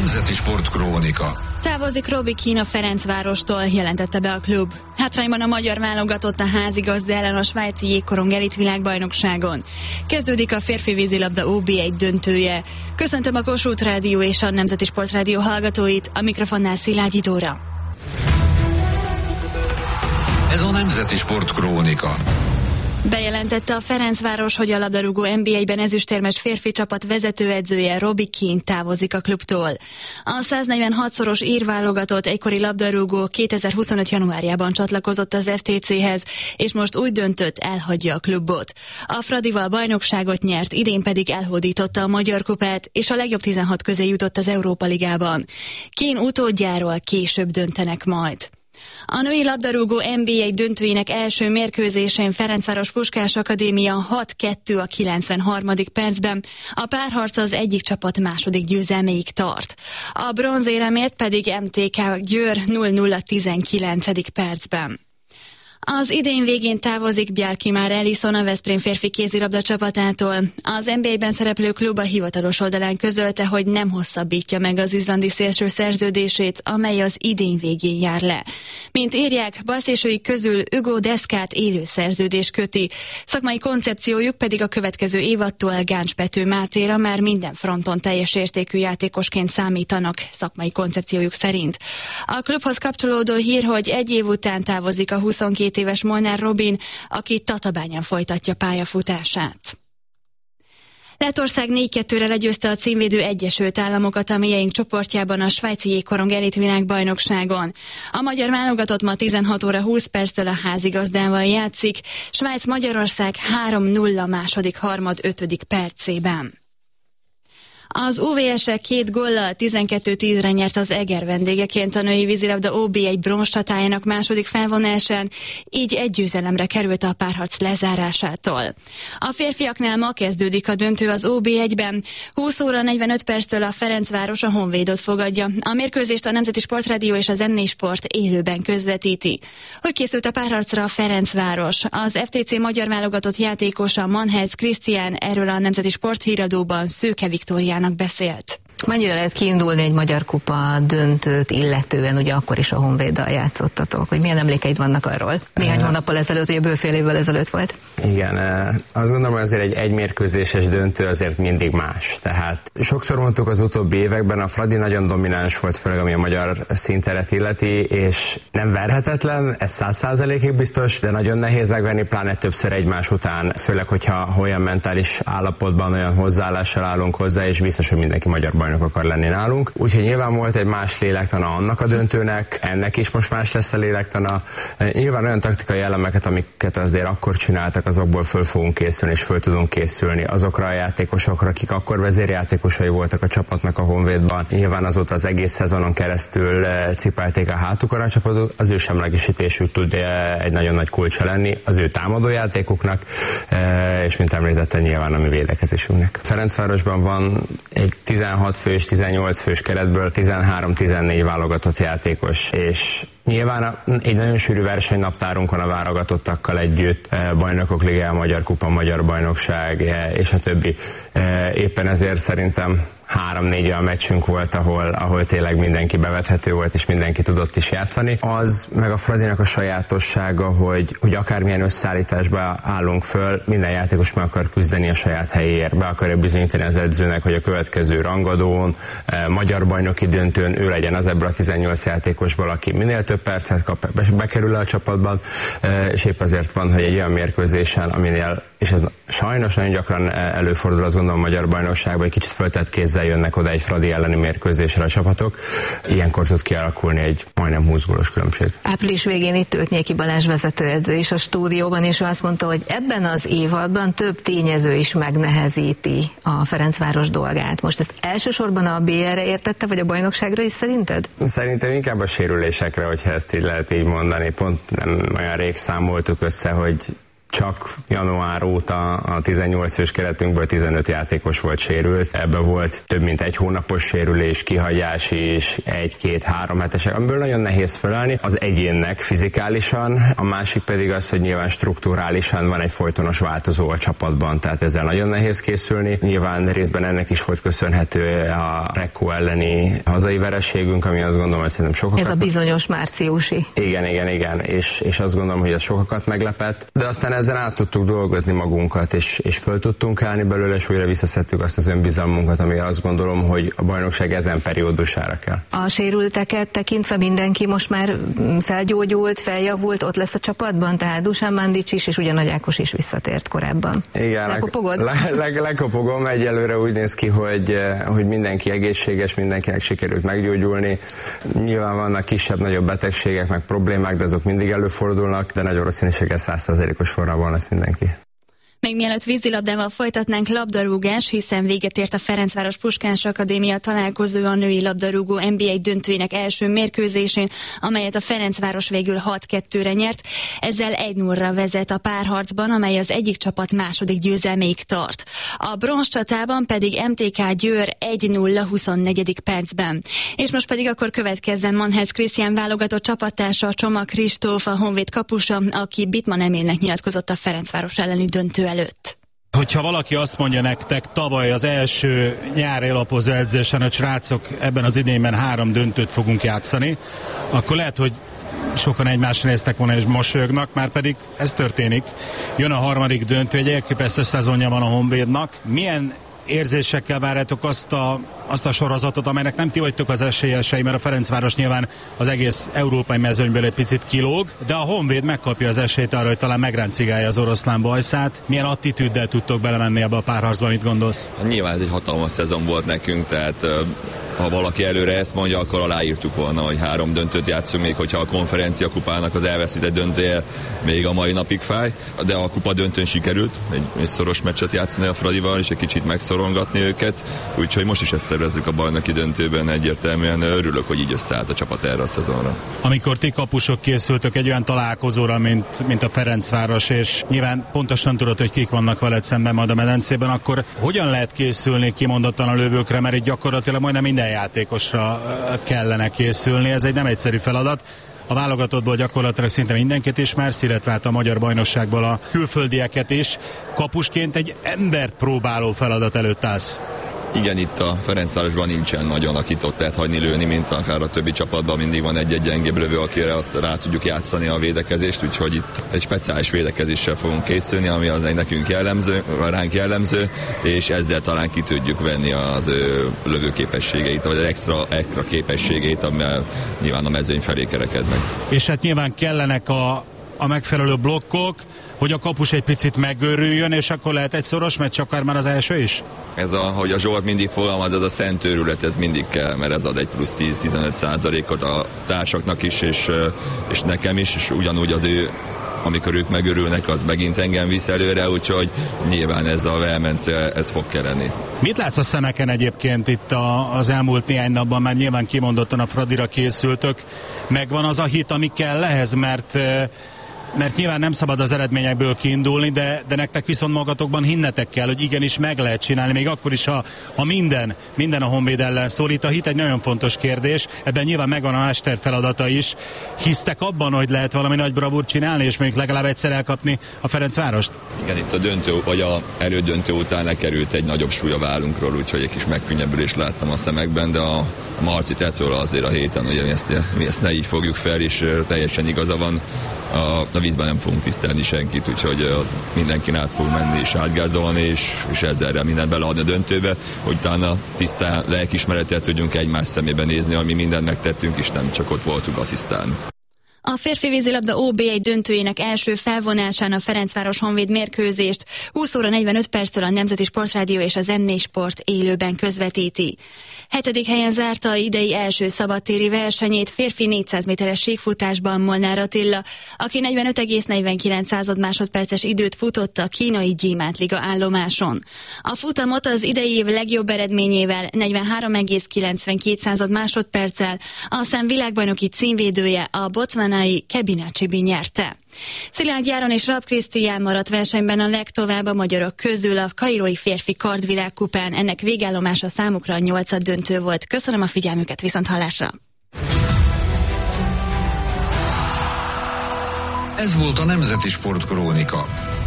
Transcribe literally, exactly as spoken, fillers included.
Nemzeti Sportkrónika. Távozik Robbie Keane a Ferencvárostól, jelentette be a klub. Hátrányban a magyar válogatott a házigazda ellen a svájci jégkorong elit világbajnokságon. Kezdődik a férfi vízilabda ó bé egy döntője. Köszöntöm a Kossuth Rádió és a Nemzeti Sportrádió hallgatóit, a mikrofonnál Szilágyi Dóra. Ez a Nemzeti Sportkrónika. Bejelentette a Ferencváros, hogy a labdarúgó en bé egyben ezüstérmes férfi csapat vezetőedzője Robbie Keane távozik a klubtól. A száznegyvenhatszoros ír válogatott egykori labdarúgó kétezer-huszonöt januárjában csatlakozott az ef té céhez, és most úgy döntött, elhagyja a klubot. A Fradival bajnokságot nyert, idén pedig elhódította a Magyar Kupát, és a legjobb tizenhat közé jutott az Európa Ligában. Keane utódjáról később döntenek majd. A női labdarúgó en bé egy döntőjének első mérkőzésén Ferencváros Puskás Akadémia hat kettő a kilencvenharmadik percben, a párharc az egyik csapat második győzelméig tart. A bronzéremért pedig em té ká Győr nulla nulla tizenkilencedik percben. Az idén végén távozik Bjarki Már Ellison a Veszprém férfi kézilabda csapatától. Az en bé egyben szereplő klub a hivatalos oldalán közölte, hogy nem hosszabbítja meg az izlandi szélső szerződését, amely az idén végén jár le. Mint írják, balszélsőik közül Hugo Deszkát élő szerződés köti. Szakmai koncepciójuk pedig a következő évadtól Gáncs Pető Mátéra már minden fronton teljes értékű játékosként számítanak, szakmai koncepciójuk szerint. A klubhoz kapcsolódó hír, hogy egy év után távozik a huszonkét éves Molnár Robin, aki Tatabányán folytatja pályafutását. Lettország négy kettőre legyőzte a címvédő Egyesült Államokat a mélyeink csoportjában a svájci jégkorong elit világbajnokságon. A magyar válogatott ma tizenhat óra húsz perctől a házigazdával játszik, Svájc-Magyarország három nulla második harmad ötödik percében. Az u vé es-e két góllal tizenkettő tízre nyert az Eger vendégeként a női vízilabda ó bé egy bronzcsatájának második felvonásán, így egy győzelemre került a párharc lezárásától. A férfiaknál ma kezdődik a döntő az ó bé egyben. húsz óra negyvenöt perctől a Ferencváros a Honvédot fogadja. A mérkőzést a Nemzeti Sportrádió és az em négy Sport élőben közvetíti. Hogy készült a párharcra a Ferencváros? Az ef té cé magyar válogatott játékosa Manhels Krisztián erről a Nemzeti Sport híradóban Szőke Viktóriának beszélt. Mennyire lehet kiindulni egy Magyar Kupa döntőt illetően, ugye akkor is a Honvéddal játszottatok, hogy milyen emlékeid vannak arról? Néhány hónappal ezelőtt, ugye bőfél évvel ezelőtt volt. Igen, azt gondolom, hogy azért egy egymérkőzéses döntő azért mindig más. Tehát sokszor mondtuk az utóbbi években, a Fradi nagyon domináns volt, főleg ami a magyar színteret illeti, és nem verhetetlen, ez száz százalékig biztos, de nagyon nehéz megverni, pláne többször egymás után, főleg, hogyha olyan mentális állapotban, olyan hozzáállással állunk hozzá, és biztos, hogy mindenki magyar bajnok akar lenni nálunk. Úgyhogy nyilván volt egy más lélektana annak a döntőnek, ennek is most más lesz a lélektana. Nyilván olyan taktikai elemeket, amiket azért akkor csináltak, azokból föl fogunk készülni, és föl tudunk készülni azokra a játékosokra, akik akkor vezérjátékosai voltak a csapatnak a Honvédban. Nyilván azóta az egész szezonon keresztül cipelték a hátukon a csapatot, az ő semlegesítésük tud egy nagyon nagy kulcsa lenni az ő támadójátékuknak, és mint említettem, nyilván a mi védekezésünknek. Ferencvárosban van egy tizenhat fős, tizennyolc fős keretből tizenhárom-tizennégy válogatott játékos, és nyilván egy nagyon sűrű versenynaptárunk van a válogatottakkal együtt, Bajnokok Ligája, Magyar Kupa, Magyar Bajnokság és a többi. Éppen ezért szerintem három-négy olyan meccsünk volt, ahol, ahol tényleg mindenki bevethető volt, és mindenki tudott is játszani. Az meg a Fradinak a sajátossága, hogy, hogy akármilyen összeállításba állunk föl, minden játékos meg akar küzdeni a saját helyéért, be akarja bizonyítani az edzőnek, hogy a következő rangadón, eh, magyar bajnoki döntőn ő legyen az ebből a tizennyolc játékosból, aki minél több percet kap, bekerül a csapatban, eh, és épp azért van, hogy egy olyan mérkőzésen, aminél, és ez sajnos nagyon gyakran előfordul, azt gondolom, a magyar bajnokságban, egy kicsit föltett kézzel jönnek oda egy Fradi elleni mérkőzésre a csapatok. Ilyenkor tud kialakulni egy majdnem húsz gólos különbség. Április végén itt ült Nyéki Balázs vezetőedző is a stúdióban, és ő azt mondta, hogy ebben az évadban több tényező is megnehezíti a Ferencváros dolgát. Most ezt elsősorban a bé er-re értette, vagy a bajnokságra is szerinted? Szerintem inkább a sérülésekre, hogyha ezt így lehet így mondani. Pont nem olyan rég számoltuk össze, hogy csak január óta a tizennyolc fős keretünkből tizenöt játékos volt sérült. Ebben volt több mint egy hónapos sérülés, kihagyás is, egy-két-három hetesek, amiből nagyon nehéz felállni. Az egyénnek fizikálisan, a másik pedig az, hogy nyilván strukturálisan van egy folytonos változó a csapatban, tehát ezzel nagyon nehéz készülni. Nyilván részben ennek is volt köszönhető a Recco elleni hazai vereségünk, ami azt gondolom, hogy szerintem sokakat... Ez a bizonyos márciusi. Igen, igen, igen, és, és azt gondolom, hogy ez sokakat meglepett, de aztán ezen át tudtuk dolgozni magunkat, és, és föl tudtunk állni belőle, és újra visszaszedtük azt az önbizalmunkat, amire azt gondolom, hogy a bajnokság ezen periódusára kell. A sérülteket tekintve mindenki most már felgyógyult, feljavult, ott lesz a csapatban, tehát Dusan Mandic is, és ugye Nagy Ákos is visszatért korábban. Igen, lekopogod? Le, le, lekopogom, egyelőre úgy néz ki, hogy, hogy mindenki egészséges, mindenkinek sikerült meggyógyulni. Nyilván vannak kisebb-nagyobb betegségek, meg problémák, de azok mindig előfordulnak, de nagy valószínűséggel száz százalékos formában lesz mindenki. Még mielőtt vízilabdával folytatnánk, labdarúgás, hiszen véget ért a Ferencváros Puskás Akadémia találkozó a női labdarúgó en bé egy döntőjének első mérkőzésén, amelyet a Ferencváros végül hat kettőre nyert. Ezzel egy nullra vezet a párharcban, amely az egyik csapat második győzelméig tart. A bronzcsatában pedig em té ká Győr egy nulla huszonnegyedik percben. És most pedig akkor következzen Manhez Krisztián válogatott csapattársa, Csoma Kristóf, a Honvéd kapusa, aki Bittmann Emilnek nyilatkozott a Ferencváros elleni döntő előtt. Hogyha valaki azt mondja nektek tavaly az első nyári alapozó edzésen, hogy srácok, ebben az idényben három döntőt fogunk játszani, akkor lehet, hogy sokan egymásra néztek volna és mosolyognak, már pedig ez történik. Jön a harmadik döntő, egy elképesztő szezonja van a Honvédnak. Milyen érzésekkel várjátok azt a, azt a sorozatot, amelynek nem ti vagytok az esélyesei, mert a Ferencváros nyilván az egész európai mezőnyből egy picit kilóg, de a Honvéd megkapja az esélyt arra, hogy talán megráncigálja az oroszlán bajszát. Milyen attitűddel tudtok belemenni ebbe a párharcba, mit gondolsz? Nyilván ez egy hatalmas szezon volt nekünk, tehát ha valaki előre ezt mondja, akkor aláírtuk volna, hogy három döntőt játszunk, még hogyha a konferencia kupának az elveszített döntője még a mai napig fáj, de a kupa döntőn sikerült egy, egy szoros meccset játszani a Fradival, és egy kicsit megszorongatni őket, úgyhogy most is ezt tervezzük a bajnoki döntőben, egyértelműen örülök, hogy így összeállt a csapat erre a szezonra. Amikor ti kapusok készültök egy olyan találkozóra, mint, mint a Ferencváros, és nyilván pontosan tudod, hogy kik vannak veled szemben majd a medencében, akkor hogyan lehet készülni kimondottan a lövőkre, mert itt gyakorlatilag majdnem minden játékosra kellene készülni, ez egy nem egyszerű feladat. A válogatottból gyakorlatilag szinte mindenkit ismersz, illetve hát a magyar bajnokságból a külföldieket is. Kapusként egy embert próbáló feladat előtt állsz. Igen, itt a Ferencvárosban nincsen nagyon, akit ott lehet hagyni lőni, mint akár a többi csapatban, mindig van egy-egy gyengébb lövő, akire azt rá tudjuk játszani a védekezést, úgyhogy itt egy speciális védekezéssel fogunk készülni, ami az nekünk jellemző, ránk jellemző, és ezzel talán ki tudjuk venni az ő lövőképességeit, vagy az extra, extra képességeit, amivel nyilván a mezőny felé kerekednek. És hát nyilván kellenek a, a megfelelő blokkok, hogy a kapus egy picit megőrüljön, és akkor lehet egy szoros meccs, akár már az első is? Ez a, hogy a Zsolt mindig fogalmaz, ez a szent őrület, ez mindig kell, mert ez ad egy plusz tíz-tizenöt százalékot a társaknak is, és, és nekem is, és ugyanúgy az ő, amikor ők megörülnek, az megint engem visz előre, úgyhogy nyilván ez a vehemence, ez fog kelleni. Mit látsz a szemeken egyébként itt a, az elmúlt néhány napban, már nyilván kimondottan a Fradira készültök, megvan az a hit, ami kell ehhez, mert mert nyilván nem szabad az eredményekből kiindulni, de, de nektek viszont magatokban hinnetek kell, hogy igenis meg lehet csinálni, még akkor is, ha, ha minden, minden a Honvéd ellen szól. Itt a hit egy nagyon fontos kérdés, ebben nyilván megvan a mester feladata is. Hisztek abban, hogy lehet valami nagy bravúrt csinálni, és még legalább egyszer elkapni a Ferencvárost? Igen, itt a döntő, vagy a elődöntő után lekerült egy nagyobb súly a vállunkról, úgyhogy egy kis megkönnyebbülést láttam a szemekben, de a Marci tett róla azért a héten, hogy mi ezt, mi ezt ne így fogjuk fel, és teljesen igaza van. A, a vízben nem fogunk tisztelni senkit, úgyhogy uh, mindenkin át fog menni és átgázolni, és, és ezzel mindent beleadni a döntőbe, hogy utána tisztán lelkismerettel tudjunk egymás szemébe nézni, ami mindent megtettünk, és nem csak ott voltunk asszisztálni. A férfi vízilabda ó bé egy döntőjének első felvonásán a Ferencváros Honvéd mérkőzést húsz óra negyvenöt perctől a Nemzeti Sportrádió és az em négy Sport élőben közvetíti. Hetedik helyen zárta idei első szabadtéri versenyét férfi négyszáz méteres síkfutásban Molnár Attila, aki negyvenöt egész negyvenkilenc másodperces időt futott a kínai Gyémántliga állomáson. A futamot az idei év legjobb eredményével negyvenhárom egész kilencvenkét másodperccel a szem világbajnoki címvédője, a Botswana Gánai Kebina Csibi nyerte. Szilágy Járon és Rab Krisztián maradt versenyben a legtovább a magyarok közül a kairói férfi kardvilágkupán. Ennek végállomása számukra a nyolcad döntő volt. Köszönöm a figyelmüket, viszont hallásra! Ez volt a Nemzeti Sport Krónika.